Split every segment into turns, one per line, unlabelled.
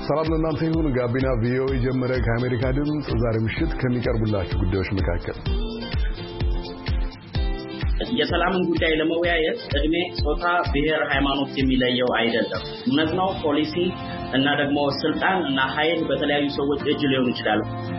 ሰላም ለእናንተ ይሁን። ጋቢና ቪኦኤ ጀመረ። ከአሜሪካ ድምፅ ዛሬ ምሽት ከሚቀርቡላችሁ ጉዳዮች መካከል
የሰላምን ጉዳይ ለመወያየት እድሜ፣ ጾታ፣ ብሔር፣ ሃይማኖት የሚለየው አይደለም። እውነት ነው። ፖሊሲ እና ደግሞ ስልጣን እና ኃይል በተለያዩ ሰዎች እጅ ሊሆን ይችላል።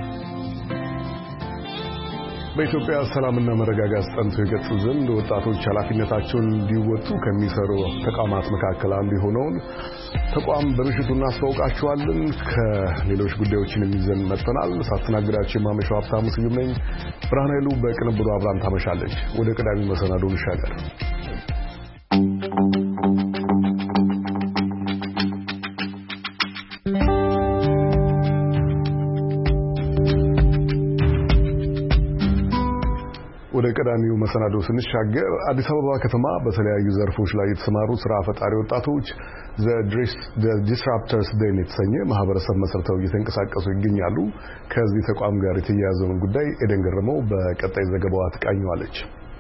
በኢትዮጵያ ሰላምና መረጋጋት ጸንቶ ይቀጥል ዘንድ ወጣቶች ኃላፊነታቸውን እንዲወጡ ከሚሰሩ ተቋማት መካከል አንዱ የሆነውን ተቋም በምሽቱ እናስተዋውቃችኋለን። ከሌሎች ጉዳዮችን ይዘን መጥተናል። ሳስተናግዳችሁ የማመሻው ሀብታሙ ስዩም ነኝ። ብርሃን ኃይሉ በቅንብሩ አብራን ታመሻለች። ወደ ቀዳሚ መሰናዶ እንሻገር። ወደ ቀዳሚው መሰናዶ ስንሻገር አዲስ አበባ ከተማ በተለያዩ ዘርፎች ላይ የተሰማሩ ስራ ፈጣሪ ወጣቶች ዘ ዲስራፕተርስ ዴይ የተሰኘ ማህበረሰብ መስርተው እየተንቀሳቀሱ ይገኛሉ። ከዚህ ተቋም ጋር የተያያዘውን ጉዳይ ኤደን ገረመው በቀጣይ ዘገባዋ ትቃኘዋለች።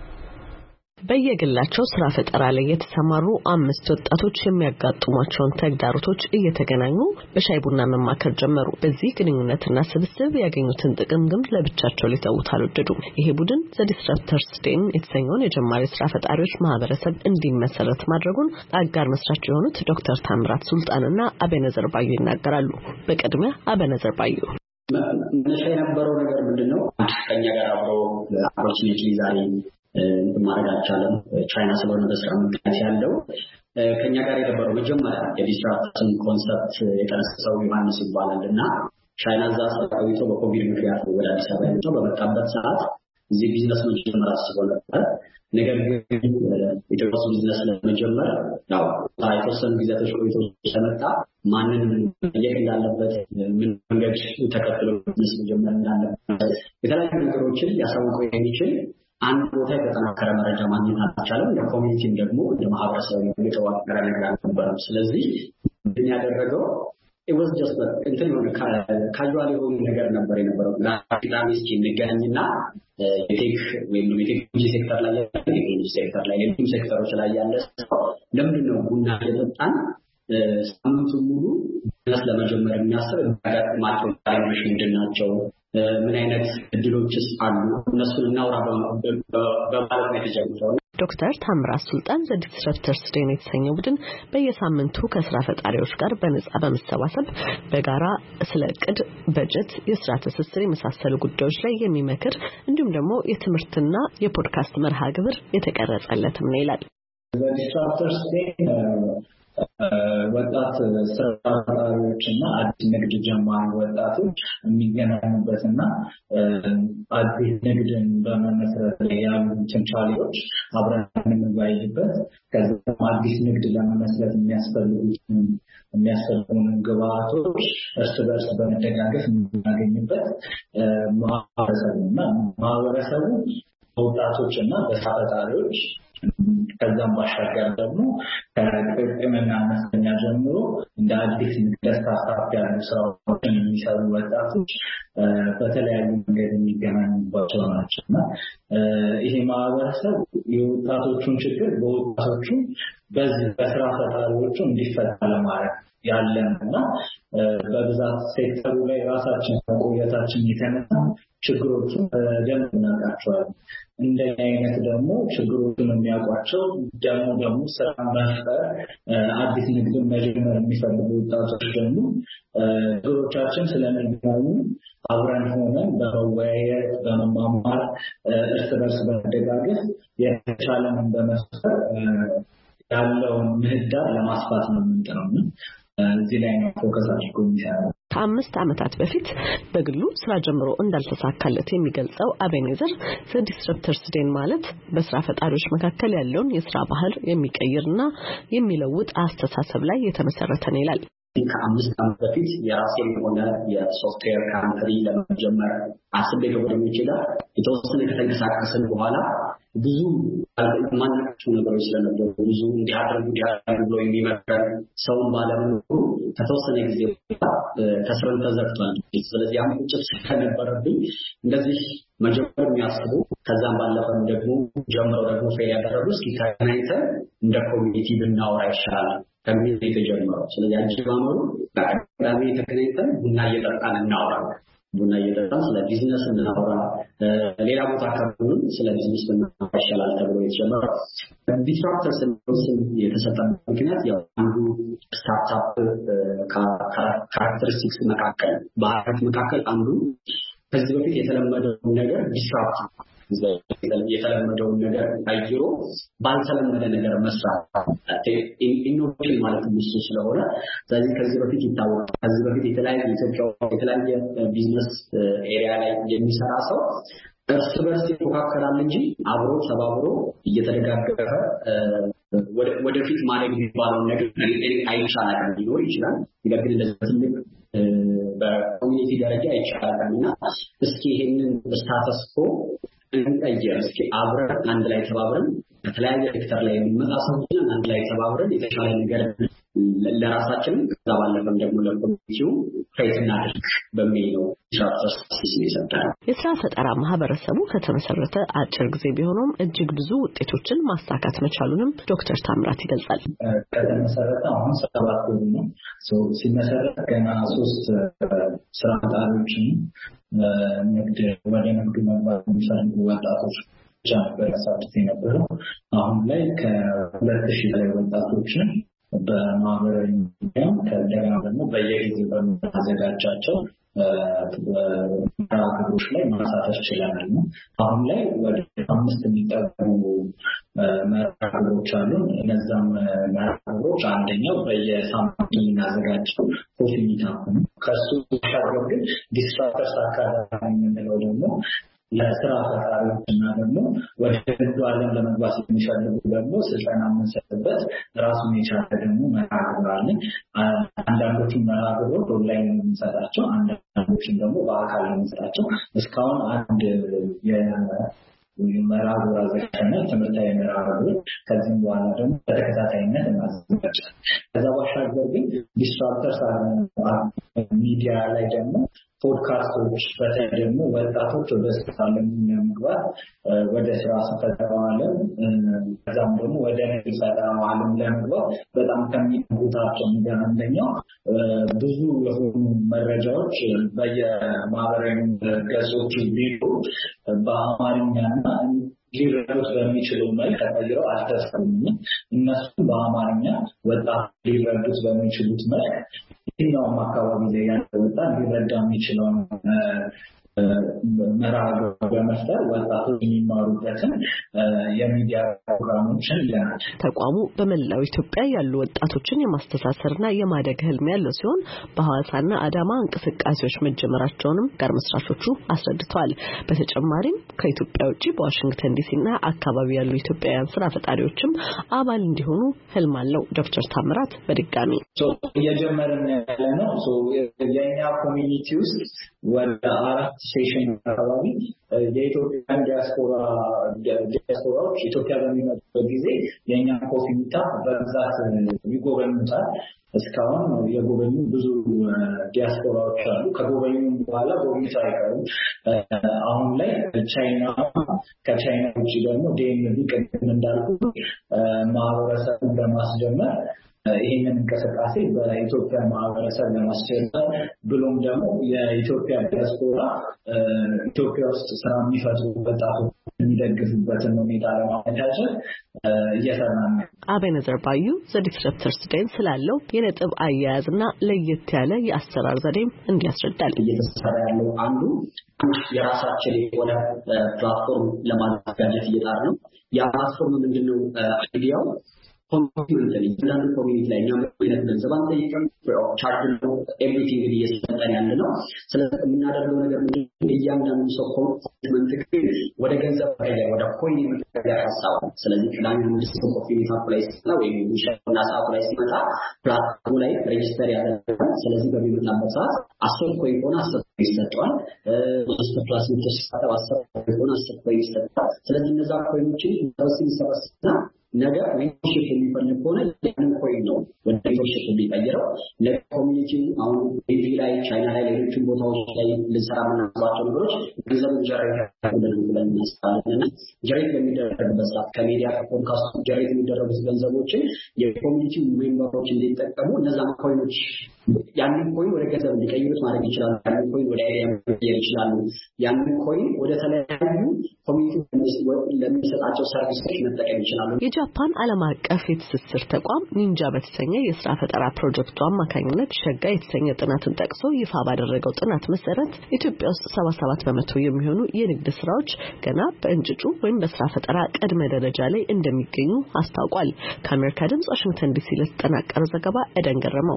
በየግላቸው ስራ ፈጠራ ላይ የተሰማሩ 5 ወጣቶች የሚያጋጥሟቸውን ተግዳሮቶች እየተገናኙ በሻይ ቡና መማከር ጀመሩ። በዚህ ግንኙነትና ስብስብ ያገኙትን ጥቅም ግን ለብቻቸው ሊተውት አልወደዱም። ይሄ ቡድን ዘ ዲስራፕተርስ ዴይ የተሰኘውን የጀማሪ ስራ ፈጣሪዎች ማህበረሰብ እንዲመሰረት ማድረጉን አጋር መስራች የሆኑት ዶክተር ታምራት ሱልጣንና አቤነዘር ባዩ ይናገራሉ። በቅድሚያ አቤነዘር ባዩ
መነሻ የነበረው ነገር ምንድነው? ከኛ ጋር አብረው ኦፖርቹኒቲ ዛሬ ማድረግ አልቻለም። ቻይና ስለሆነ በስራ ምክንያት ያለው ከኛ ጋር የነበረው መጀመሪያ የዲስራፕሽን ኮንሰፕት የጠነሰሰው ዮሐንስ ይባላልና ቻይና እዛ አስተዋይቶ በኮቪድ ምክንያት ወደ አዲስ አበባ የመጣው በመጣበት ሰዓት እዚህ ቢዝነስ መጀመር አስቦ ነበር። ነገር ግን ኢትዮጵያ ውስጥ ቢዝነስ ለመጀመር ያው የተወሰኑ ጊዜያቶች ቆይቶ ስለመጣ ማንን መጠየቅ እንዳለበት ምን መንገድ ተከትሎ ቢዝነስ መጀመር እንዳለበት የተለያዩ ነገሮችን ሊያሳውቀው የሚችል አንድ ቦታ የተጠናከረ መረጃ ማግኘት አልቻለም። ለኮሚኒቲም ደግሞ ለማህበረሰቡ የተዋቀረ ነገር አልነበረም። ስለዚህ ምን ያደረገው it was just እንትን ሆነ ካጁዋል የሆነ ነገር ነበር የነበረው። ለአክቲቪስት እንገናኝና የቴክ ወይም የቴክኖሎጂ ሴክተር ላይ ያለ የቴክኖሎጂ ሴክተር ላይ ሌሎች ሴክተሮች ላይ ያለ ለምንድን ነው ቡና እየጠጣን ሳምንቱን ሙሉ ቢዝነስ ለመጀመር የሚያስብ የሚያጋጥማቸው ቻሌንጆች ምንድን ናቸው? ምን አይነት እድሎችስ አሉ? እነሱን እናውራ በማለት ነው የተጀመረው።
ዶክተር ታምራት ሱልጣን ዘ ዲስራፕተርስ ዴይ የተሰኘው ቡድን በየሳምንቱ ከስራ ፈጣሪዎች ጋር በነጻ በመሰባሰብ በጋራ ስለ እቅድ፣ በጀት፣ የስራ ትስስር የመሳሰሉ ጉዳዮች ላይ የሚመክር እንዲሁም ደግሞ የትምህርትና የፖድካስት መርሃ ግብር የተቀረጸለትም ነው ይላል።
ዘ ዲስራፕተርስ ዴይ ወጣት ስራ ፈጣሪዎችና አዲስ ንግድ ጀማሪ ወጣቶች የሚገናኙበትና አዲስ ንግድን በመመስረት ላይ ያሉትን ቻሌንጆች አብረን የምንወያይበት ከዛም አዲስ ንግድ ለመመስረት የሚያስፈልጉን ግብአቶች እርስ በርስ በመደጋገፍ የምናገኝበት ማህበረሰቡ በወጣቶችና በስራ ፈጣሪዎች ከዛም ባሻገር ደግሞ ከጥቅምና አነስተኛ ጀምሮ እንደ አዲስ ስታርታፕ ያሉ ስራዎችን የሚሰሩ ወጣቶች በተለያዩ መንገድ የሚገናኙባቸው ናቸውና ይሄ ማህበረሰብ የወጣቶቹን ችግር በወጣቶቹ በዚህ በስራ ፈጣሪዎቹ እንዲፈታ ለማድረግ ያለንና በብዛት ሴክተሩ ላይ ራሳችን መቆየታችን የተነሳ ችግሮቹን በደንብ እናውቃቸዋለን። እንደዚህ አይነት ደግሞ ችግሮቹን የሚያውቋቸው ደግሞ ስራ መፍጠር አዲስ ንግድ መጀመር የሚፈልጉ ወጣቶች ደግሞ ችግሮቻችን ስለሚገኙ አብረን ሆነን በመወያየት በመማማር እርስ በርስ በመደጋገፍ የተሻለንን በመፍጠር ያለውን ምህዳር ለማስፋት ነው የምንጥረው። እዚህ ላይ ነው ፎከስ አድርጎ የሚሰራው።
ከ5 ዓመታት በፊት በግሉ ስራ ጀምሮ እንዳልተሳካለት የሚገልጸው አቤኔዘር ዘ ዲስራፕተርስ ዴይ ማለት በስራ ፈጣሪዎች መካከል ያለውን የስራ ባህል የሚቀይርና የሚለውጥ አስተሳሰብ ላይ የተመሰረተ ነው ይላል።
ከ5 ዓመት በፊት የራሴን የሆነ የሶፍትዌር ካምፓኒ ለመጀመር አስቤ ከጓደኞቼ ጋር የተወሰነ ከተንቀሳቀስን በኋላ ብዙ ማንኛቸው ነገሮች ስለነበሩ ብዙ እንዲያደርጉ ብሎ የሚመከር ሰውን ባለመኖሩ ከተወሰነ ጊዜ ተስረን ተዘግቷል። ስለዚህ አሁን ቁጭት ስለነበረብኝ እንደዚህ መጀመር የሚያስቡ ከዛም ባለፈም ደግሞ ጀምረው ደግሞ ፌል ያደረጉ እስኪ ተገናኝተን እንደ ኮሚኒቲ ብናወራ ይሻላል ከሚል የተጀመረው። ስለዚህ አጀማመሩ ቅዳሜ ተገናኝተን ቡና እየጠጣን እናወራለን። ቡና እየጠጣን ስለ ቢዝነስ እናወራ፣ ሌላ ቦታ አካባቢውን ስለ ቢዝነስ እናወራ ይሻላል ተብሎ የተጀመረው ዲስራፕተርስ ስም የተሰጠበት ምክንያት ያው አንዱ ስታርታፕ ካራክተሪስቲክስ መካከል ባህሪያት መካከል አንዱ ከዚህ በፊት የተለመደው ነገር ዲስራፕት የተለመደውን ነገር አይሮ ባልተለመደ ነገር መስራት ኢኖቬሽን ማለት ነው ስለሆነ ስለዚህ ከዚህ በፊት ይታወቃል። ከዚህ በፊት የተለያየ ቢዝነስ ኤሪያ ላይ የሚሰራ ሰው እርስ በርስ ይፎካከራል እንጂ አብሮ ተባብሮ እየተደጋገፈ ወደፊት ማድረግ የሚባለውን ነገር አይቻልም ሊኖር ይችላል። ነገር ግን እንደዚህ ትልቅ በኮሚኒቲ ደረጃ አይቻልምና እስኪ ይሄንን ስታተስ ኮ እንቀይር፣ እስኪ አብረን አንድ ላይ ተባብረን በተለያየ ሴክተር ላይ የሚመጣሰውን አንድ ላይ ተባብረን የተሻለ ነገር ለራሳችን ከዛ ባለፈም ደግሞ ለኮሚኒቲው ክሬት እናድርግ በሚል ነው ዲስራፕተርስ ይሰጣል።
የስራ ፈጠራ ማህበረሰቡ ከተመሰረተ አጭር ጊዜ ቢሆንም እጅግ ብዙ ውጤቶችን ማሳካት መቻሉንም ዶክተር ታምራት ይገልጻል።
ከተመሰረተ አሁን 7 ወር ነው። ሲመሰረት ገና 3 ስራ ፈጣሪዎችን ወደ ንግዱ መግባት የሚፈልጉ ወጣቶች ብቻ ነበር ያሳትፍ የነበረው። አሁን ላይ ከ2000 በላይ ወጣቶችን በማህበራዊ ሚዲያ ከደጋግሞ ደግሞ በየጊዜው በሚያዘጋጃቸው መርሃ-ግብሮች ላይ ማሳተፍ ችለናል። አሁን ላይ ወደ 5 የሚጠጉ መርሃ-ግብሮች አሉ። እነዛም መርሃ-ግብሮች አንደኛው በየሳምንቱ የምናዘጋጀው ኮፊ ሚታፕ ነው። ከሱ ባሻገር ግን ዲስራፕተርስ አካዳሚ የምንለው ደግሞ ለስራ ፈጣሪዎችና ደግሞ ወደ ንግዱ ዓለም ለመግባት የሚፈልጉ ደግሞ ስልጠና የምንሰጥበት ራሱን የቻለ ደግሞ መርሃ-ግብር አለን። አንዳንዶቹን መርሃ-ግብሮች ኦንላይን የምንሰጣቸው፣ አንዳንዶቹን ደግሞ በአካል የምንሰጣቸው እስካሁን አንድ መርሃ-ግብር አዘጋጅተናል። ትምህርታዊ መርሃ-ግብር ከዚህም በኋላ ደግሞ በተከታታይነት እናዘጋጃለን። ከዛ ባሻገር ግን ዲስራፕተርስ ሚዲያ ላይ ደግሞ ፖድካስቶች በተለይ ደግሞ ወጣቶች ወደ ስራ ለመግባት ወደ ስራ ፈጠራው ዓለም ከዛም ደግሞ ወደ ንግድ ፈጠራው ዓለም ለመግባት በጣም ከሚጉታቸው ነገር አንደኛው ብዙ የሆኑ መረጃዎች በየማህበራዊ ገጾች ቢሉ በአማርኛና ሊረዱት በሚችሉ መልክ ተቀይረው አልተሰሩም። እነሱም በአማርኛ ወጣት ሊረዱት በሚችሉት መልክ የትኛውም አካባቢ ላይ ያለ ወጣት ሊረዳ የሚችለውን መርሃ-ግብር በመፍጠር ወጣቶች የሚማሩበትን የሚዲያ ፕሮግራሞችን ይዘናል።
ተቋሙ በመላው ኢትዮጵያ ያሉ ወጣቶችን የማስተሳሰርና የማደግ ህልም ያለው ሲሆን በሐዋሳና አዳማ እንቅስቃሴዎች መጀመራቸውንም ጋር መስራቾቹ አስረድተዋል። በተጨማሪም ከኢትዮጵያ ውጪ በዋሽንግተን ዲሲና አካባቢ ያሉ ኢትዮጵያውያን ስራ ፈጣሪዎችም አባል እንዲሆኑ ህልም አለው። ዶክተር ታምራት በድጋሚ
እየጀመርን ያለነው የኛ ኮሚኒቲ ውስጥ ወደ 4 ሴሽን አካባቢ የኢትዮጵያ ዲያስፖራዎች ኢትዮጵያ በሚመጡበት ጊዜ የኛ ኮፊ ሚታፕ በብዛት ይጎበኙታል። እስካሁን የጎበኙ ብዙ ዲያስፖራዎች አሉ። ከጎበኙ በኋላ ጎብኝተው አይቀሩም። አሁን ላይ ከቻይና ውጭ ደግሞ ዲኤምቪ ቅድም እንዳልኩ ማህበረሰቡን ለማስጀመር ይህንን እንቅስቃሴ በኢትዮጵያ ማህበረሰብ ለማስጀመር ብሎም ደግሞ የኢትዮጵያ ዲያስፖራ ኢትዮጵያ ውስጥ ስራ የሚፈጥሩ ወጣቶች የሚደግፉበትን ሁኔታ ለማመቻቸት እየሰራን ነው።
አቤነዘር ባዩ ዘዲስራፕተርስ ዴይ ስላለው የነጥብ አያያዝና ለየት ያለ የአሰራር ዘዴም እንዲያስረዳል።
እየተሰራ ያለው አንዱ የራሳችን የሆነ ፕላትፎርም ለማዘጋጀት እየጣር ነው። ያ ፕላትፎርም ምንድነው? አይዲያው አንዳንድ ኮሚኒቲ ላይ እኛም አይነት ገንዘብ አንጠይቅም። ቻርጅ ነው ኤቭሪቲንግ እየሰጠን ያለ ነው። ስለዚህ የምናደርገው ነገር ምንድነው? እያንዳንዱ ሰው ኮሚትመንት ግን ወደ ገንዘብ ቀየር ወደ ኮይን መቀየር ሀሳብ። ስለዚህ ቅዳሜ ሰው ኮፊ ሚታፕ ላይ ሲመጣ ወይም ሻና ሰዓቱ ላይ ሲመጣ ፕላትፎርሙ ላይ ሬጂስተር ያደርጋል። ስለዚህ በሚመጣበት ሰዓት 10 ኮይን ሆነ 10 ኮይን ይሰጠዋል። ፕላስ ተስተካከለ 10 ኮይን ሆነ 10 ኮይን ይሰጠዋል። ስለዚህ እነዛ ኮይኖችን በስም ይሰበስብና ነገር ሜምበርሺፕ የሚፈልግ ከሆነ ያን ኮይን ነው ወደ ሊደርሺፕ ቢቀየረው ለኮሚኒቲ አሁን ዲቪ ላይ ቻይና ላይ ሌሎችም ቦታዎች ላይ ልንሰራ የምናስባቸው ነገሮች ገንዘብ ጀነሬት ብለን እናስባለንና ጀነሬት የሚደረግበት ሰዓት ከሚዲያ ከፖድካስት ጀነሬት የሚደረጉት ገንዘቦችን የኮሚኒቲ ሜምበሮች እንዲጠቀሙ እነዛ ኮይኖች ያንን ኮይን ወደ ገንዘብ እንዲቀይሩት ማድረግ ይችላሉ። ያንን ኮይን ወደ አይዲያ መቀየር ይችላሉ። ያንን ኮይን ወደ ተለያዩ ኮሚኒቲ ለሚሰጣቸው ሰርቪሶች መጠቀም ይችላሉ።
የጃፓን ዓለም አቀፍ የትስስር ተቋም ኒንጃ በተሰኘ የስራ ፈጠራ ፕሮጀክቱ አማካኝነት ሸጋ የተሰኘ ጥናትን ጠቅሶ ይፋ ባደረገው ጥናት መሰረት ኢትዮጵያ ውስጥ 77% የሚሆኑ የንግድ ስራዎች ገና በእንጭጩ ወይም በስራ ፈጠራ ቅድመ ደረጃ ላይ እንደሚገኙ አስታውቋል። ከአሜሪካ ድምጽ ዋሽንግተን ዲሲ ለተጠናቀረው ዘገባ ኤደን ገረመው።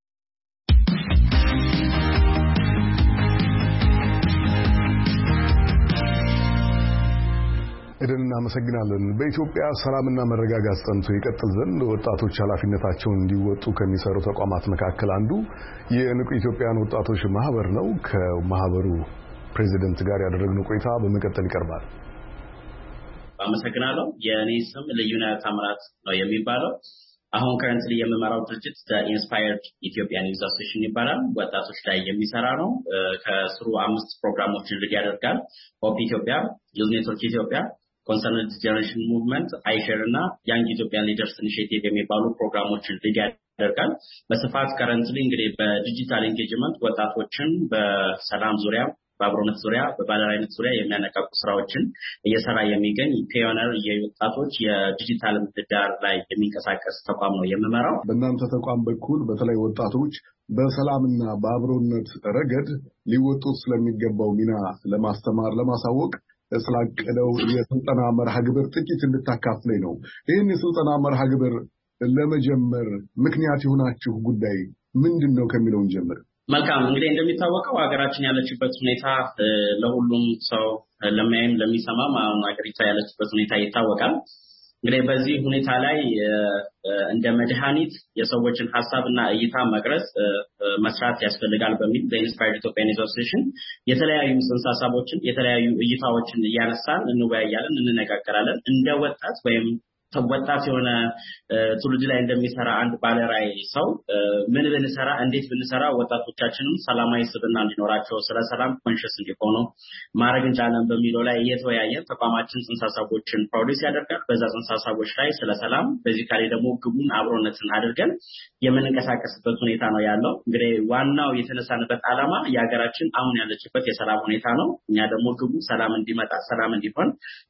ኤደን እናመሰግናለን። በኢትዮጵያ ሰላምና መረጋጋት ጸንቶ ይቀጥል ዘንድ ወጣቶች ኃላፊነታቸውን እንዲወጡ ከሚሰሩ ተቋማት መካከል አንዱ የንቁ ኢትዮጵያን ወጣቶች ማህበር ነው። ከማህበሩ ፕሬዚደንት ጋር ያደረግነው ቆይታ በመቀጠል ይቀርባል።
አመሰግናለሁ። የኔ ስም ልዩነት ታምራት ነው የሚባለው። አሁን ከረንትሊ የምመራው ድርጅት ኢንስፓየርድ ኢትዮጵያን ዩዝ አሶሲዬሽን ይባላል። ወጣቶች ላይ የሚሰራ ነው። ከስሩ 5 ፕሮግራሞችን ሊድ ያደርጋል። ሆፕ ኢትዮጵያ፣ ዩዝ ኔትወርክ ኢትዮጵያ፣ ኮንሰርንድ ጀነሬሽን ሙቭመንት፣ አይሼር እና ያንግ ኢትዮጵያን ሊደርስ ኢኒሺዬቲቭ የሚባሉ ፕሮግራሞችን ሊድ ያደርጋል። በስፋት ከረንትሊ እንግዲህ በዲጂታል ኤንጌጅመንት ወጣቶችን በሰላም ዙሪያ በአብሮነት ዙሪያ በባለራዕይነት ዙሪያ የሚያነቃቁ ስራዎችን እየሰራ የሚገኝ ፒዮነር የወጣቶች የዲጂታል ምህዳር ላይ የሚንቀሳቀስ ተቋም ነው የምመራው።
በእናንተ ተቋም በኩል በተለይ ወጣቶች በሰላምና በአብሮነት ረገድ ሊወጡት ስለሚገባው ሚና ለማስተማር ለማሳወቅ ስላቀደው የስልጠና መርሃ ግብር ጥቂት እንድታካፍለኝ ነው። ይህን የስልጠና መርሃ ግብር ለመጀመር ምክንያት የሆናችሁ ጉዳይ ምንድነው ከሚለውን ጀምር።
መልካም። እንግዲህ እንደሚታወቀው ሀገራችን ያለችበት ሁኔታ ለሁሉም ሰው ለማየም ለሚሰማም አሁን ሀገሪቷ ያለችበት ሁኔታ ይታወቃል። እንግዲህ በዚህ ሁኔታ ላይ እንደ መድኃኒት የሰዎችን ሐሳብና እይታ መቅረጽ መስራት ያስፈልጋል በሚል በኢንስፓየርድ ኢትዮጵያን ዩዝ አሶሲዬሽን የተለያዩ ጽንሰ ሐሳቦችን የተለያዩ እይታዎችን እያነሳን እንወያያለን፣ እንነጋገራለን። እንደ ወጣት ወይም ወጣት የሆነ ትውልድ ላይ እንደሚሰራ አንድ ባለራዕይ ሰው ምን ብንሰራ እንዴት ብንሰራ ወጣቶቻችንም ሰላማዊ ስብዕና እንዲኖራቸው ስለ ሰላም ኮንሺየስ እንዲሆኑ ማድረግ እንችላለን በሚለው ላይ እየተወያየን ተቋማችን ጽንሰ ሐሳቦችን ፕሮዲዩስ ያደርጋል። በዛ ጽንሰ ሐሳቦች ላይ ስለ ሰላም በዚህካሊ ደግሞ ግቡን አብሮነትን አድርገን የምንንቀሳቀስበት ሁኔታ ነው ያለው። እንግዲህ ዋናው የተነሳንበት ዓላማ የሀገራችን አሁን ያለችበት የሰላም ሁኔታ ነው። እኛ ደግሞ ግቡ ሰላም እንዲመጣ ሰላም እንዲሆን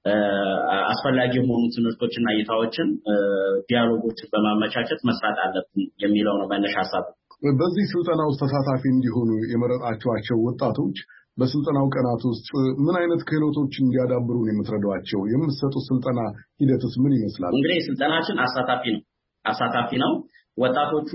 አስፈላጊ የሆኑ ትምህርቶችና እይታዎችን ዲያሎጎችን በማመቻቸት መስራት አለብን የሚለው ነው መነሻ ሐሳቡ።
በዚህ ስልጠና ውስጥ ተሳታፊ እንዲሆኑ የመረጣችኋቸው ወጣቶች በስልጠናው ቀናት ውስጥ ምን አይነት ክህሎቶች እንዲያዳብሩ ነው የምትረዷቸው? የምትሰጡት ስልጠና ሂደትስ ምን ይመስላል?
እንግዲህ ስልጠናችን አሳታፊ ነው። ወጣቶቹ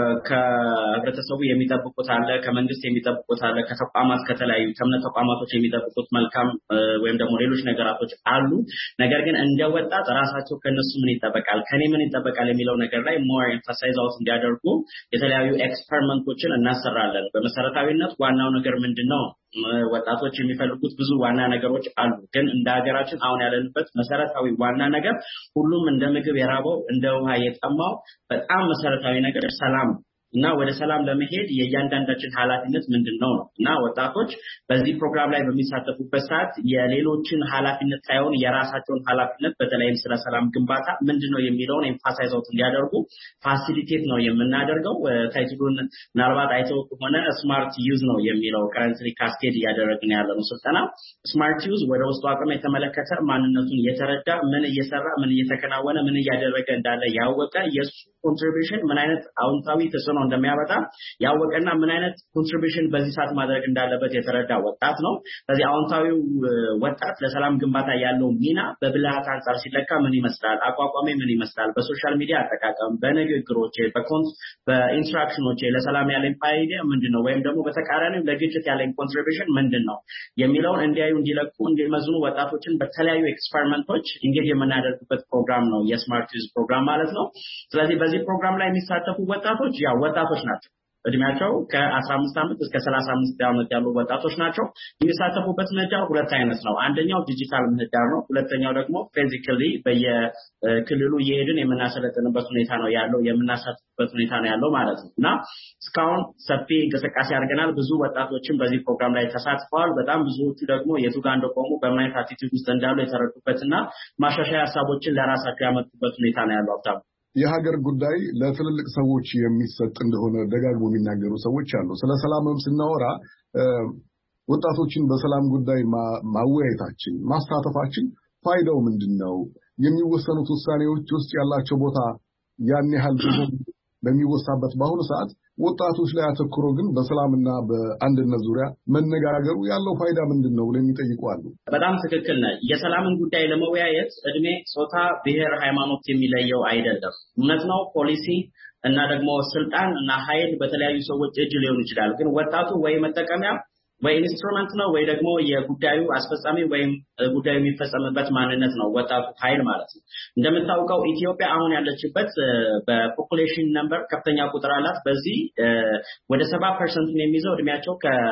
ከህብረተሰቡ የሚጠብቁት አለ፣ ከመንግስት የሚጠብቁት አለ፣ ከተቋማት ከተለያዩ ከእምነት ተቋማቶች የሚጠብቁት መልካም ወይም ደግሞ ሌሎች ነገራቶች አሉ። ነገር ግን እንደ ወጣት ራሳቸው ከነሱ ምን ይጠበቃል ከኔ ምን ይጠበቃል የሚለው ነገር ላይ ሞር ኤምፋሳይዝ አውት እንዲያደርጉ የተለያዩ ኤክስፐሪመንቶችን እናሰራለን። በመሰረታዊነት ዋናው ነገር ምንድነው? ወጣቶች የሚፈልጉት ብዙ ዋና ነገሮች አሉ። ግን እንደ ሀገራችን አሁን ያለንበት መሰረታዊ ዋና ነገር ሁሉም እንደ ምግብ የራበው እንደ ውሃ የጠማው በጣም መሰረታዊ ነገር ሰላም እና ወደ ሰላም ለመሄድ የእያንዳንዳችን ኃላፊነት ምንድነው ነው እና ወጣቶች በዚህ ፕሮግራም ላይ በሚሳተፉበት ሰዓት የሌሎችን ኃላፊነት ሳይሆን የራሳቸውን ኃላፊነት በተለይም ስለ ሰላም ግንባታ ምንድነው የሚለውን ኤምፋሳይዝ አውት እንዲያደርጉ ፋሲሊቴት ነው የምናደርገው። ታይትሉን ምናልባት አይተው ከሆነ ስማርት ዩዝ ነው የሚለው ከረንትሊ ካስኬድ እያደረግን ያለነው ስልጠና ስማርት ዩዝ ወደ ውስጡ አቅም የተመለከተ ማንነቱን የተረዳ ምን እየሰራ ምን እየተከናወነ ምን እያደረገ እንዳለ ያወቀ የሱ ኮንትሪቢዩሽን ምን አይነት አውንታዊ ተጽዕኖ እንደሚያመጣ ያወቀና ምን አይነት ኮንትሪቢዩሽን በዚህ ሰዓት ማድረግ እንዳለበት የተረዳ ወጣት ነው። ስለዚህ አውንታዊው ወጣት ለሰላም ግንባታ ያለው ሚና በብልሃት አንፃር ሲለካ ምን ይመስላል? አቋቋሜ ምን ይመስላል? በሶሻል ሚዲያ አጠቃቀም፣ በንግግሮቼ፣ በኢንስትራክሽኖቼ ለሰላም ያለኝ ፋይዳ ምንድነው? ወይም ደግሞ በተቃራኒው ለግጭት ያለኝ ኮንትሪቢዩሽን ምንድነው የሚለውን እንዲያዩ እንዲለቁ እንዲመዝኑ ወጣቶችን በተለያዩ ኤክስፐሪመንቶች እንጌጅ የምናደርግበት ፕሮግራም ነው የስማርት ዩዝ ፕሮግራም ማለት ነው። ስለዚህ በዚህ ፕሮግራም ላይ የሚሳተፉ ወጣቶች ወጣቶች ናቸው። እድሜያቸው ከ15 ዓመት እስከ 35 ዓመት ያሉ ወጣቶች ናቸው። የሚሳተፉበት ምህዳር ሁለት አይነት ነው። አንደኛው ዲጂታል ምህዳር ነው። ሁለተኛው ደግሞ ፊዚካሊ በየክልሉ እየሄድን የምናሰለጥንበት ሁኔታ ነው ያለው የምናሳትፍበት ሁኔታ ነው ያለው ማለት ነው። እና እስካሁን ሰፊ እንቅስቃሴ አድርገናል። ብዙ ወጣቶችን በዚህ ፕሮግራም ላይ ተሳትፈዋል። በጣም ብዙዎቹ ደግሞ የቱ ጋር እንደቆሙ በምን አይነት አቲቲዩድ ውስጥ እንዳሉ የተረዱበትና ማሻሻያ ሀሳቦችን ለራሳቸው ያመጡበት ሁኔታ ነው ያለው። አብታም
የሀገር ጉዳይ ለትልልቅ ሰዎች የሚሰጥ እንደሆነ ደጋግሞ የሚናገሩ ሰዎች አሉ። ስለ ሰላምም ስናወራ ወጣቶችን በሰላም ጉዳይ ማወያየታችን ማሳተፋችን ፋይዳው ምንድነው? የሚወሰኑት ውሳኔዎች ውስጥ ያላቸው ቦታ ያን ያህል በሚወሳበት በአሁኑ ሰዓት ወጣቶች ላይ አተኩሮ ግን በሰላምና በአንድነት ዙሪያ መነጋገሩ ያለው ፋይዳ ምንድነው ብለው የሚጠይቁ አሉ።
በጣም ትክክል ነው። የሰላምን ጉዳይ ለመወያየት እድሜ፣ ጾታ፣ ብሔር፣ ሃይማኖት የሚለየው አይደለም። እውነት ነው ፖሊሲ እና ደግሞ ስልጣን እና ኃይል በተለያዩ ሰዎች እጅ ሊሆን ይችላል። ግን ወጣቱ ወይ መጠቀሚያ ወይ ኢንስትሩመንት ነው ወይ ደግሞ የጉዳዩ አስፈጻሚ ወይም ጉዳዩ የሚፈጸምበት ማንነት ነው ወጣቱ ኃይል ማለት ነው። እንደምታውቀው ኢትዮጵያ አሁን ያለችበት በፖፑሌሽን ነምበር ከፍተኛ ቁጥር አላት። በዚህ ወደ 70% የሚይዘው እድሜያቸው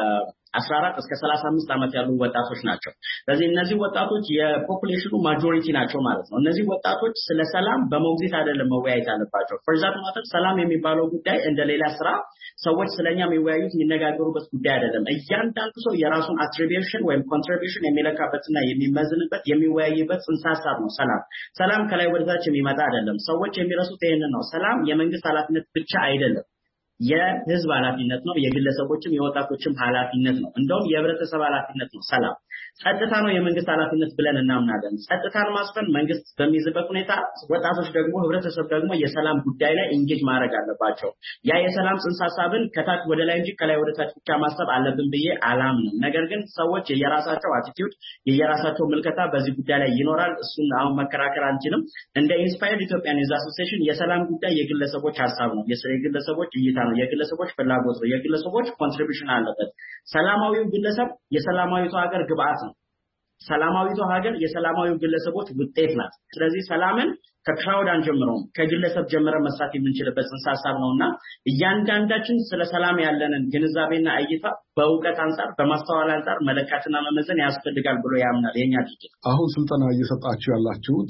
ከ14 እስከ 35 ዓመት ያሉ ወጣቶች ናቸው። ስለዚህ እነዚህ ወጣቶች የፖፑሌሽኑ ማጆሪቲ ናቸው ማለት ነው። እነዚህ ወጣቶች ስለ ሰላም በሞግዚት አይደለም መወያየት አለባቸው። ፈርዛት ማለት ሰላም የሚባለው ጉዳይ እንደሌላ ስራ ሰዎች ስለኛ የሚወያዩት የሚነጋገሩበት ጉዳይ አይደለም። እያንዳንዱ ሰው የራሱን አትሪቢዩሽን ወይም ኮንትሪቢዩሽን የሚለካበትና የሚመዝንበት የሚወያይበት ጽንሰ ሐሳብ ነው ሰላም። ሰላም ከላይ ወደታች የሚመጣ አይደለም። ሰዎች የሚረሱት ይሄንን ነው። ሰላም የመንግስት ኃላፊነት ብቻ አይደለም። የህዝብ ኃላፊነት ነው። የግለሰቦችም የወጣቶችም ኃላፊነት ነው። እንደውም የህብረተሰብ ኃላፊነት ነው ሰላም። ጸጥታ ነው የመንግስት ኃላፊነት ብለን እናምናለን። ጸጥታን ማስፈን መንግስት በሚይዝበት ሁኔታ ወጣቶች ደግሞ ህብረተሰብ ደግሞ የሰላም ጉዳይ ላይ ኢንጌጅ ማድረግ አለባቸው። ያ የሰላም ጽንሰ ሐሳብን ከታች ወደ ላይ እንጂ ከላይ ወደ ታች ብቻ ማሰብ አለብን ብዬ አላምንም። ነገር ግን ሰዎች የራሳቸው አቲቲዩድ የራሳቸው ምልከታ በዚህ ጉዳይ ላይ ይኖራል። እሱን አሁን መከራከር አንችልም። እንደ ኢንስፓየርድ ኢትዮጵያን ዩዝ አሶሲዬሽን የሰላም ጉዳይ የግለሰቦች ሐሳብ ነው። የግለሰቦች እይታ ነው። የግለሰቦች ፍላጎት ነው። የግለሰቦች ኮንትሪቢዩሽን አለበት። ሰላማዊው ግለሰብ የሰላማዊቷ ሀገር ግብአት ነው። ሰላማዊቷ ሀገር የሰላማዊው ግለሰቦች ውጤት ናት። ስለዚህ ሰላምን ከክራውድ አንጀምረውም ከግለሰብ ጀምረን መስራት የምንችልበት ጽንሰ ሐሳብ ነውና እያንዳንዳችን ስለ ሰላም ያለንን ግንዛቤና እይታ በእውቀት አንፃር በማስተዋል አንፃር መለካትና መመዘን ያስፈልጋል ብሎ ያምናል የኛ ድርጅት።
አሁን ስልጠና እየሰጣችሁ ያላችሁት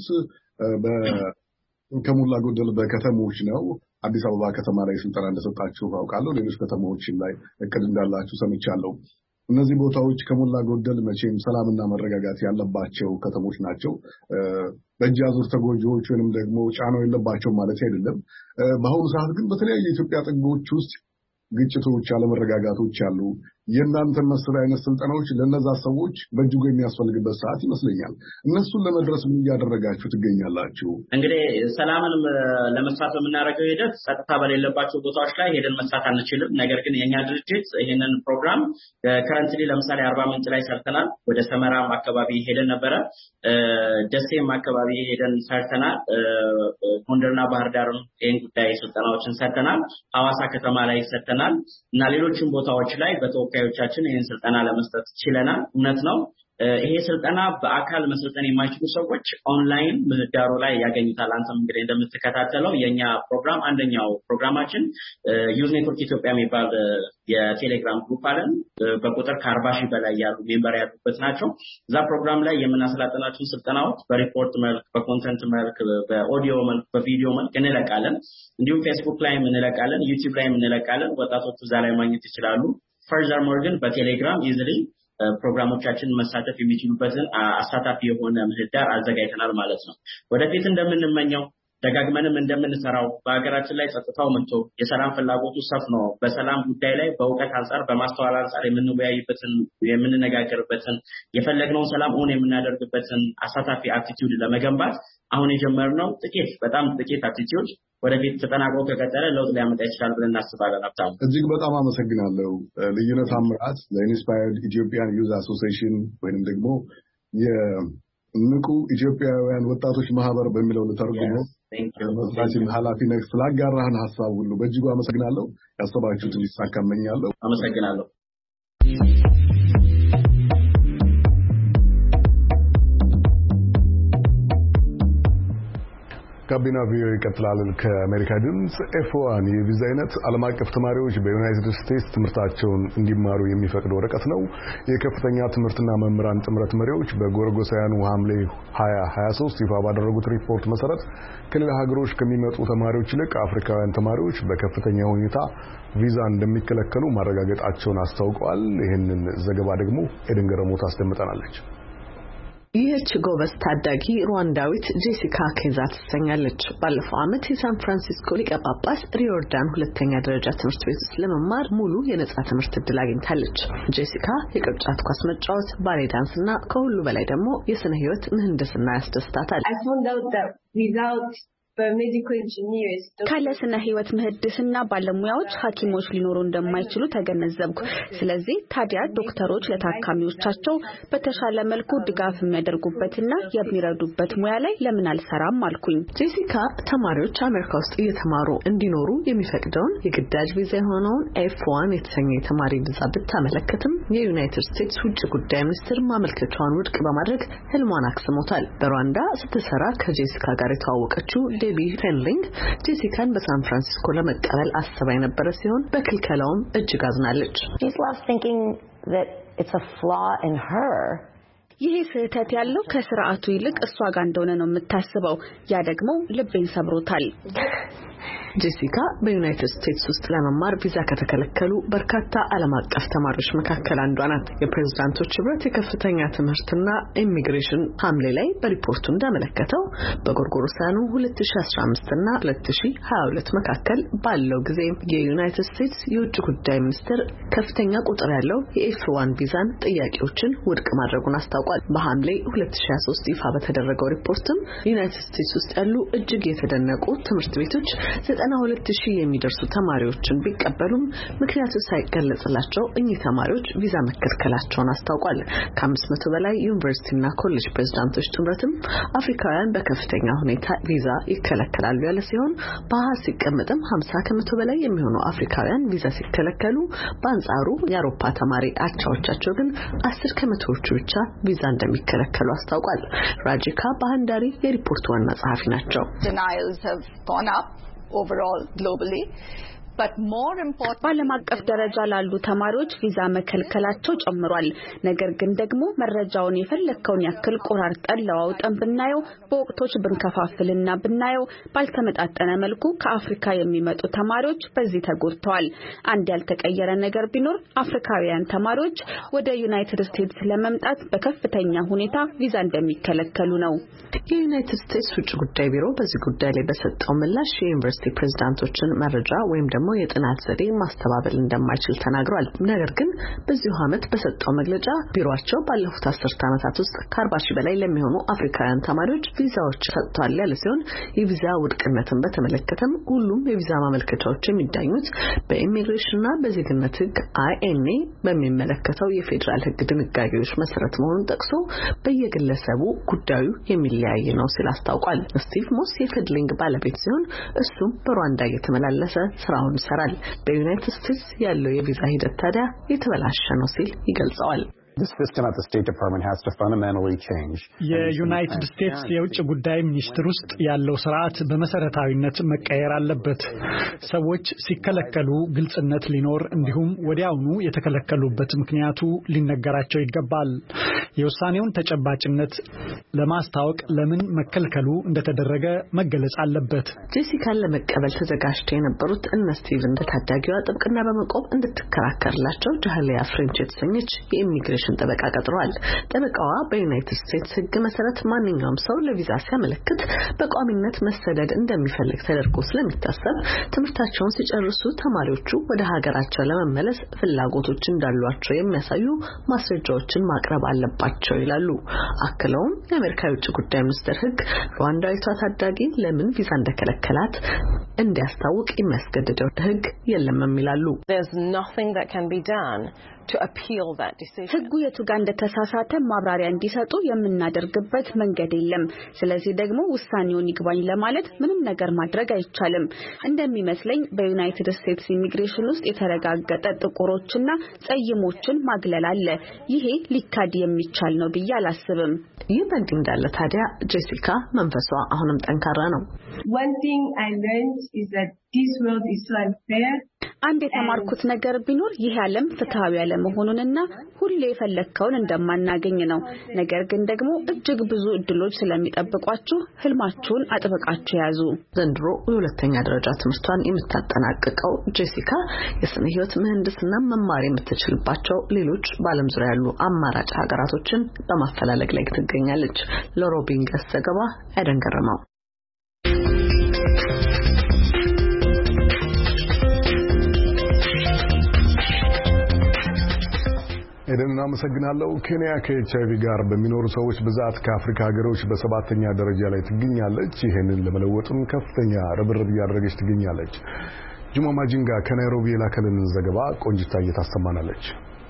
ከሞላ ጎደል በከተሞች ነው። አዲስ አበባ ከተማ ላይ ስልጠና እንደሰጣችሁ አውቃለሁ። ሌሎች ከተሞችን ላይ እቅድ እንዳላችሁ ሰምቻለሁ። እነዚህ ቦታዎች ከሞላ ጎደል መቼም ሰላምና መረጋጋት ያለባቸው ከተሞች ናቸው። በእጅ አዙር ተጎጂዎች ወይንም ደግሞ ጫናው የለባቸው ማለት አይደለም። በአሁኑ ሰዓት ግን በተለያዩ የኢትዮጵያ ጥጎች ውስጥ ግጭቶች፣ አለመረጋጋቶች አሉ። የእናንተ መሰል አይነት ስልጠናዎች ለነዛ ሰዎች በእጅጉ የሚያስፈልግበት ሰዓት ይመስለኛል። እነሱን ለመድረስ ምን እያደረጋችሁ ትገኛላችሁ?
እንግዲህ ሰላምን ለመስራት በምናደርገው ሂደት ጸጥታ በሌለባቸው ቦታዎች ላይ ሄደን መስራት አንችልም። ነገር ግን የኛ ድርጅት ይህንን ፕሮግራም ከረንትሊ ለምሳሌ አርባ ምንጭ ላይ ሰርተናል። ወደ ሰመራም አካባቢ ሄደን ነበረ። ደሴም አካባቢ ሄደን ሰርተናል። ጎንደርና ባህር ዳርም ይህን ጉዳይ ስልጠናዎችን ሰርተናል። ሐዋሳ ከተማ ላይ ሰርተናል እና ሌሎችም ቦታዎች ላይ በተወካዮቻችን ይህን ስልጠና ለመስጠት ችለናል። እውነት ነው። ይሄ ስልጠና በአካል መሰልጠን የማይችሉ ሰዎች ኦንላይን ምህዳሩ ላይ ያገኙታል። አንተም እንግዲህ እንደምትከታተለው የኛ ፕሮግራም አንደኛው ፕሮግራማችን ዩዝ ኔትወርክ ኢትዮጵያ የሚባል የቴሌግራም ግሩፕ አለን። በቁጥር ከ40,000 በላይ ያሉ ሜምበር ያሉበት ናቸው። እዛ ፕሮግራም ላይ የምናሰላጥናቸው ስልጠናዎች በሪፖርት መልክ፣ በኮንተንት መልክ፣ በኦዲዮ መልክ፣ በቪዲዮ መልክ እንለቃለን። እንዲሁም ፌስቡክ ላይ እንለቃለን፣ ዩቲዩብ ላይ እንለቃለን። ወጣቶቹ እዛ ላይ ማግኘት ይችላሉ። ፈርዘር ሞር ግን በቴሌግራም ኢዚሊ ፕሮግራሞቻችን መሳተፍ የሚችሉበትን አሳታፊ የሆነ ምህዳር አዘጋጅተናል ማለት ነው። ወደፊት እንደምንመኘው ደጋግመንም እንደምንሰራው በሀገራችን ላይ ጸጥታው መጥቶ የሰላም ፍላጎቱ ሰፍኖ በሰላም ጉዳይ ላይ በእውቀት አንፃር በማስተዋል አንፃር የምንወያይበትን የምንነጋገርበትን የፈለግነውን ሰላም እውን የምናደርግበትን አሳታፊ አቲቲዩድ ለመገንባት አሁን የጀመርነው በጣም ጥቂት አቲቲዩድ ወደፊት ተጠናክሮ ከቀጠለ ለውጥ ሊያመጣ ይችላል ብለን እናስባለን። ሀብታሙ
እጅግ በጣም አመሰግናለሁ። ልዩነት አምራት ለኢንስፓየርድ ኢትዮጵያን ዩዝ አሶሲዬሽን ወይንም ደግሞ የንቁ ኢትዮጵያውያን ወጣቶች ማህበር በሚለው ልተርጉመው መስራችን ኃላፊ ነህ። ስላጋራህን ሀሳብ ሁሉ በእጅጉ አመሰግናለሁ። ያሰባችሁትን ይሳካ እመኛለሁ።
አመሰግናለሁ።
ጋቢና ቪኦኤ ይቀጥላል። ከአሜሪካ ድምጽ F1 የቪዛ አይነት ዓለም አቀፍ ተማሪዎች በዩናይትድ ስቴትስ ትምህርታቸውን እንዲማሩ የሚፈቅድ ወረቀት ነው። የከፍተኛ ትምህርትና መምህራን ጥምረት መሪዎች በጎርጎሳውያኑ ሐምሌ 2023 ይፋ ባደረጉት ሪፖርት መሰረት ከሌላ ሀገሮች ከሚመጡ ተማሪዎች ይልቅ አፍሪካውያን ተማሪዎች በከፍተኛ ሁኔታ ቪዛ እንደሚከለከሉ ማረጋገጣቸውን አስታውቀዋል። ይህንን ዘገባ ደግሞ ኤደን ገረሞት አስደምጠናለች።
ይህች ጎበዝ ታዳጊ ሩዋንዳዊት ጄሲካ ኬዛ ትሰኛለች። ባለፈው ዓመት የሳን ፍራንሲስኮ ሊቀ ጳጳስ ሪዮርዳን ሁለተኛ ደረጃ ትምህርት ቤት ውስጥ ለመማር ሙሉ የነጻ ትምህርት ዕድል አግኝታለች። ጄሲካ የቅርጫት ኳስ መጫወት፣ ባሌ ዳንስና ከሁሉ በላይ ደግሞ የስነ ህይወት ምህንድስና ያስደስታታል።
ካለ ስነ ህይወት ምህንድስና ባለሙያዎች ሐኪሞች ሊኖሩ እንደማይችሉ ተገነዘብኩ። ስለዚህ ታዲያ ዶክተሮች ለታካሚዎቻቸው በተሻለ መልኩ ድጋፍ የሚያደርጉበትና የሚረዱበት ሙያ ላይ ለምን አልሰራም አልኩኝ።
ጄሲካ ተማሪዎች አሜሪካ ውስጥ እየተማሩ እንዲኖሩ የሚፈቅደውን የግዳጅ ቪዛ የሆነውን F1 የተሰኘ የተማሪ ቪዛ ብታመለከትም የዩናይትድ ስቴትስ ውጭ ጉዳይ ሚኒስትር ማመልከቻዋን ውድቅ በማድረግ ህልሟን አክስሞታል። በሩዋንዳ ስትሰራ ከጄሲካ ጋር የተዋወቀችው ዴቢ ፌንሊንግ ጄሲካን በሳን ፍራንሲስኮ ለመቀበል አስባ የነበረ ሲሆን በክልከላውም እጅግ አዝናለች።
ይሄ ስህተት ያለው ከስርዓቱ ይልቅ እሷ ጋር እንደሆነ ነው የምታስበው። ያ ደግሞ ልቤን ሰብሮታል።
ጄሲካ በዩናይትድ ስቴትስ ውስጥ ለመማር ቪዛ ከተከለከሉ በርካታ ዓለም አቀፍ ተማሪዎች መካከል አንዷ ናት። የፕሬዝዳንቶች ህብረት የከፍተኛ ትምህርትና ኢሚግሬሽን ሐምሌ ላይ በሪፖርቱ እንዳመለከተው በጎርጎሮሳውያኑ 2015 እና 2022 መካከል ባለው ጊዜ የዩናይትድ ስቴትስ የውጭ ጉዳይ ሚኒስትር ከፍተኛ ቁጥር ያለው የኤፍ1 ቪዛን ጥያቄዎችን ውድቅ ማድረጉን አስታውቋል። በሐምሌ 2023 ይፋ በተደረገው ሪፖርትም ዩናይትድ ስቴትስ ውስጥ ያሉ እጅግ የተደነቁ ትምህርት ቤቶች 92,000 የሚደርሱ ተማሪዎችን ቢቀበሉም ምክንያቱ ሳይገለጽላቸው እኚህ ተማሪዎች ቪዛ መከልከላቸውን አስታውቋል። ከ500 በላይ ዩኒቨርሲቲና ኮሌጅ ፕሬዝዳንቶች ጥምረትም አፍሪካውያን በከፍተኛ ሁኔታ ቪዛ ይከለከላሉ ያለ ሲሆን በአሃዝ ሲቀመጥም 50% በላይ የሚሆኑ አፍሪካውያን ቪዛ ሲከለከሉ፣ በአንጻሩ የአውሮፓ ተማሪ አቻዎቻቸው ግን 10% ብቻ ቪዛ እንደሚከለከሉ አስታውቋል። ራጂካ ባንዳሪ የሪፖርቱ ዋና ጸሐፊ ናቸው።
Overall globally, but more important በዓለም አቀፍ ደረጃ ላሉ ተማሪዎች ቪዛ መከልከላቸው ጨምሯል። ነገር ግን ደግሞ መረጃውን የፈለከውን ያክል ቆራርጠን ለዋውጠን ብናየው፣ በወቅቶች ብንከፋፍልና ብናየው ባልተመጣጠነ መልኩ ከአፍሪካ የሚመጡ ተማሪዎች በዚህ ተጎድተዋል። አንድ ያልተቀየረ ነገር ቢኖር አፍሪካውያን ተማሪዎች ወደ ዩናይትድ ስቴትስ ለመምጣት በከፍተኛ ሁኔታ ቪዛ እንደሚከለከሉ ነው።
የዩናይትድ ስቴትስ ውጭ ጉዳይ ቢሮ በዚህ ጉዳይ ላይ በሰጠው ምላሽ የዩኒቨርሲቲ ፕሬዝዳንቶችን መረጃ ወይም ደግሞ የጥናት ዘዴ ማስተባበል እንደማይችል ተናግሯል። ነገር ግን በዚሁ ዓመት በሰጠው መግለጫ ቢሮአቸው ባለፉት 10 ዓመታት ውስጥ ከ40,000 በላይ ለሚሆኑ አፍሪካውያን ተማሪዎች ቪዛዎች ሰጥቷል ያለ ሲሆን የቪዛ ውድቅነትን በተመለከተም ሁሉም የቪዛ ማመልከቻዎች የሚዳኙት በኢሚግሬሽንና በዜግነት ሕግ INA በሚመለከተው የፌዴራል ሕግ ድንጋጌዎች መሰረት መሆኑን ጠቅሶ በየግለሰቡ ጉዳዩ የሚለያይ ነው ሲል አስታውቋል። ስቲቭ ሞስ የፌድሊንግ ባለቤት ሲሆን እሱም በሩዋንዳ እየተመላለሰ ስራውን ይሰራል። በዩናይትድ ስቴትስ ያለው የቪዛ ሂደት ታዲያ የተበላሸ ነው ሲል ይገልጸዋል።
This system at the State Department has to fundamentally change.
የዩናይትድ ስቴትስ የውጭ ጉዳይ ሚኒስቴር ውስጥ ያለው ስርዓት በመሰረታዊነት መቀየር አለበት። ሰዎች ሲከለከሉ ግልጽነት ሊኖር እንዲሁም ወዲያውኑ የተከለከሉበት ምክንያቱ ሊነገራቸው ይገባል። የውሳኔውን ተጨባጭነት ለማስታወቅ ለምን መከልከሉ እንደተደረገ መገለጽ አለበት።
ጄሲካን ለመቀበል ተዘጋጅተው የነበሩት እነ ስቲቭ እንደ ታዳጊዋ ጥብቅና በመቆም እንድትከራከርላቸው ጃህሊያ ፍሬንች የተሰኘች የኢሚግሬሽን ጠበቃ ቀጥሯል። ጠበቃዋ በዩናይትድ ስቴትስ ሕግ መሰረት ማንኛውም ሰው ለቪዛ ሲያመለክት በቋሚነት መሰደድ እንደሚፈልግ ተደርጎ ስለሚታሰብ ትምህርታቸውን ሲጨርሱ ተማሪዎቹ ወደ ሀገራቸው ለመመለስ ፍላጎቶች እንዳሏቸው የሚያሳዩ ማስረጃዎችን ማቅረብ አለባቸው ይላሉ። አክለውም የአሜሪካ የውጭ ጉዳይ ሚኒስቴር ሕግ ሩዋንዳዊቷ ታዳጊ ለምን ቪዛ እንደከለከላት እንዲያስታውቅ የሚያስገድደው ሕግ የለም ይላሉ።
There's nothing that can be done
ሕጉ የቱ ጋር እንደተሳሳተ ማብራሪያ እንዲሰጡ የምናደርግበት መንገድ የለም። ስለዚህ ደግሞ ውሳኔውን ይግባኝ ለማለት ምንም ነገር ማድረግ አይቻልም። እንደሚመስለኝ በዩናይትድ ስቴትስ ኢሚግሬሽን ውስጥ የተረጋገጠ ጥቁሮችና ጸይሞችን ማግለል አለ። ይሄ ሊካድ የሚቻል ነው ብዬ አላስብም።
ይህ በእንዲህ እንዳለ ታዲያ ጄሲካ መንፈሷ አሁንም ጠንካራ ነው።
አንድ የተማርኩት ነገር ቢኖር ይህ ዓለም ፍትሃዊ ያለመሆኑንና ሁሌ የፈለከውን እንደማናገኝ ነው። ነገር ግን ደግሞ እጅግ ብዙ እድሎች ስለሚጠብቋችሁ ህልማችሁን አጥብቃችሁ ያዙ።
ዘንድሮ የሁለተኛ ደረጃ ትምህርቷን የምታጠናቅቀው ጄሲካ የስነ ህይወት ምህንድስና መማር የምትችልባቸው ሌሎች በዓለም ዙሪያ ያሉ አማራጭ ሀገራቶችን በማፈላለግ ላይ ትገኛለች። ለሮቢንገስ ዘገባ አይደን ገረመው።
ኤደን አመሰግናለሁ። ኬንያ ከኤችአይቪ ጋር በሚኖሩ ሰዎች ብዛት ከአፍሪካ ሀገሮች በ7ኛ ደረጃ ላይ ትገኛለች። ይሄንን ለመለወጥም ከፍተኛ ርብርብ እያደረገች ትገኛለች። ጁማ ማጂንጋ ከናይሮቢ የላከልን ዘገባ ቆንጅታ እየታሰማናለች።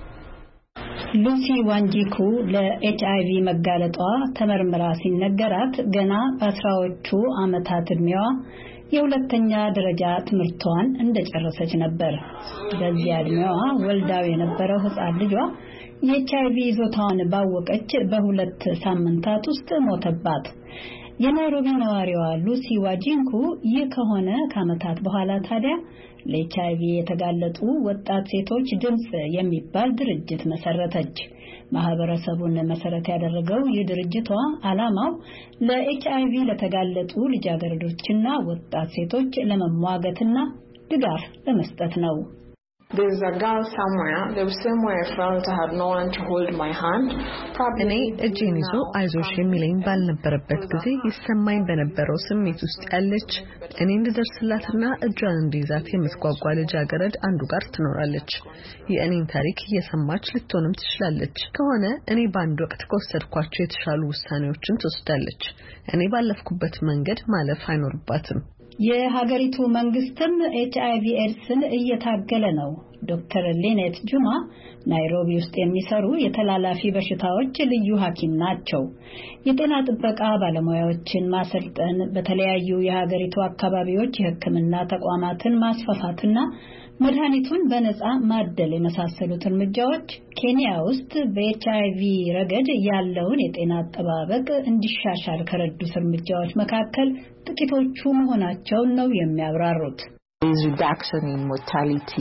ሉሲ ዋንጂኩ ለኤችአይቪ መጋለጧ ተመርምራ ሲነገራት ገና በ10ዎቹ ዓመታት ዕድሜዋ የሁለተኛ ደረጃ ትምህርቷን እንደጨረሰች ነበር። በዚያ ዕድሜዋ ወልዳው የነበረው ሕፃን ልጇ የኤችአይቪ ይዞታውን ባወቀች በ2 ሳምንታት ውስጥ ሞተባት። የናይሮቢ ነዋሪዋ ሉሲ ዋጂንኩ ይህ ከሆነ ከዓመታት በኋላ ታዲያ ለኤችአይቪ የተጋለጡ ወጣት ሴቶች ድምጽ የሚባል ድርጅት መሰረተች። ማህበረሰቡን መሰረት ያደረገው ይህ ድርጅቷ ዓላማው ለኤችአይቪ ለተጋለጡ ልጃገረዶችና ወጣት ሴቶች ለመሟገትና ድጋፍ ለመስጠት ነው።
There's a girl somewhere. There was somewhere I felt I had no one to hold my hand.
እኔ እጄን ይዞ አይዞሽ የሚለኝ ባልነበረበት ጊዜ ይሰማኝ በነበረው ስሜት ውስጥ ያለች እኔ እንድደርስላትና እጇን እንዲይዛት የምትጓጓ ልጃገረድ አንዱ ጋር ትኖራለች። የእኔን ታሪክ እየሰማች ልትሆንም ትችላለች። ከሆነ እኔ በአንድ ወቅት ከወሰድኳቸው የተሻሉ ውሳኔዎችን ትወስዳለች። እኔ ባለፍኩበት መንገድ ማለፍ አይኖርባትም።
የሀገሪቱ መንግስትም ኤችአይቪ ኤድስን እየታገለ ነው። ዶክተር ሊኔት ጁማ ናይሮቢ ውስጥ የሚሰሩ የተላላፊ በሽታዎች ልዩ ሐኪም ናቸው። የጤና ጥበቃ ባለሙያዎችን ማሰልጠን፣ በተለያዩ የሀገሪቱ አካባቢዎች የሕክምና ተቋማትን ማስፋፋትና መድኃኒቱን በነጻ ማደል የመሳሰሉት እርምጃዎች ኬንያ ውስጥ በኤችአይቪ ረገድ ያለውን የጤና አጠባበቅ እንዲሻሻል ከረዱት እርምጃዎች መካከል ጥቂቶቹ መሆናቸውን ነው የሚያብራሩት።
There's reduction in mortality,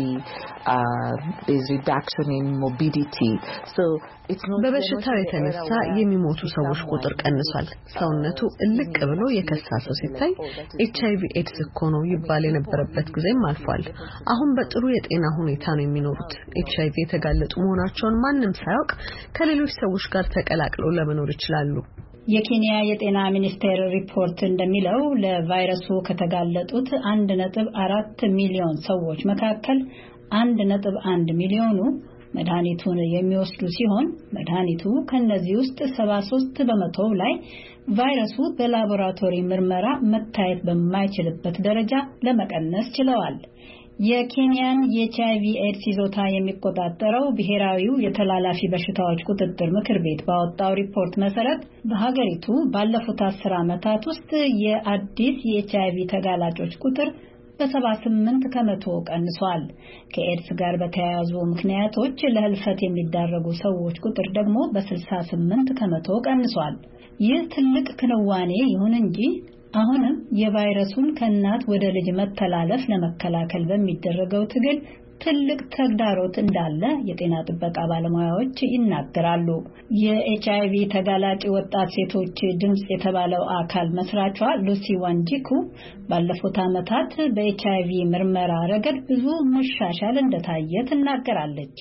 there's reduction in morbidity. So it's not
በበሽታው የተነሳ የሚሞቱ ሰዎች ቁጥር ቀንሷል። ሰውነቱ እልቅ ብሎ የከሳ ሰው ሲታይ ኤችአይቪ ኤድስ እኮ ነው ይባል የነበረበት ጊዜም አልፏል። አሁን በጥሩ የጤና ሁኔታ ነው የሚኖሩት። ኤችአይቪ የተጋለጡ መሆናቸውን ማንም ሳያውቅ ከሌሎች ሰዎች ጋር ተቀላቅለው ለመኖር ይችላሉ።
የኬንያ የጤና ሚኒስቴር ሪፖርት እንደሚለው ለቫይረሱ ከተጋለጡት 1.4 ሚሊዮን ሰዎች መካከል 1.1 ሚሊዮኑ መድኃኒቱን የሚወስዱ ሲሆን መድኃኒቱ ከነዚህ ውስጥ 73 በመቶ ላይ ቫይረሱ በላቦራቶሪ ምርመራ መታየት በማይችልበት ደረጃ ለመቀነስ ችለዋል። የኬንያን የኤችአይቪ ኤድስ ይዞታ የሚቆጣጠረው ብሔራዊው የተላላፊ በሽታዎች ቁጥጥር ምክር ቤት ባወጣው ሪፖርት መሰረት በሀገሪቱ ባለፉት 10 ዓመታት ውስጥ የአዲስ የኤችአይቪ ተጋላጮች ቁጥር በ78 ከመቶ ቀንሷል። ከኤድስ ጋር በተያያዙ ምክንያቶች ለህልፈት የሚዳረጉ ሰዎች ቁጥር ደግሞ በ68 ከመቶ ቀንሷል። ይህ ትልቅ ክንዋኔ ይሁን እንጂ አሁንም የቫይረሱን ከእናት ወደ ልጅ መተላለፍ ለመከላከል በሚደረገው ትግል ትልቅ ተግዳሮት እንዳለ የጤና ጥበቃ ባለሙያዎች ይናገራሉ። የኤችአይቪ ተጋላጭ ወጣት ሴቶች ድምጽ የተባለው አካል መስራቿ ሉሲ ዋንጂኩ ባለፉት ዓመታት በኤችአይቪ ምርመራ ረገድ ብዙ መሻሻል እንደታየ ትናገራለች።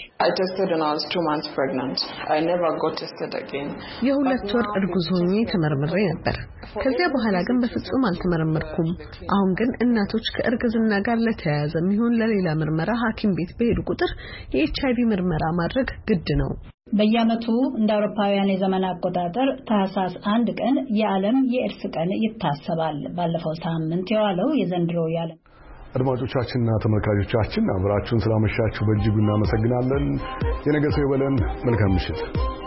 የ2 ወር እርጉዝ ሆኜ ተመርምሬ ነበር። ከዚያ በኋላ ግን በፍጹም አልተመረመርኩም። አሁን ግን እናቶች ከእርግዝና ጋር ለተያያዘ የሚሆን ለሌላ ምርመራ ሐኪም ቤት በሄዱ ቁጥር የኤችአይቪ ምርመራ ማድረግ ግድ ነው።
በየዓመቱ እንደ አውሮፓውያን የዘመን አቆጣጠር ታህሳስ 1 ቀን የዓለም የኤድስ ቀን ይታሰባል። ባለፈው ሳምንት የዋለው የዘንድሮ የዓለም
አድማጮቻችንና ተመልካቾቻችን አብራችሁን ስላመሻችሁ በእጅጉ እናመሰግናለን። የነገ ሰው ይበለን። መልካም ምሽት።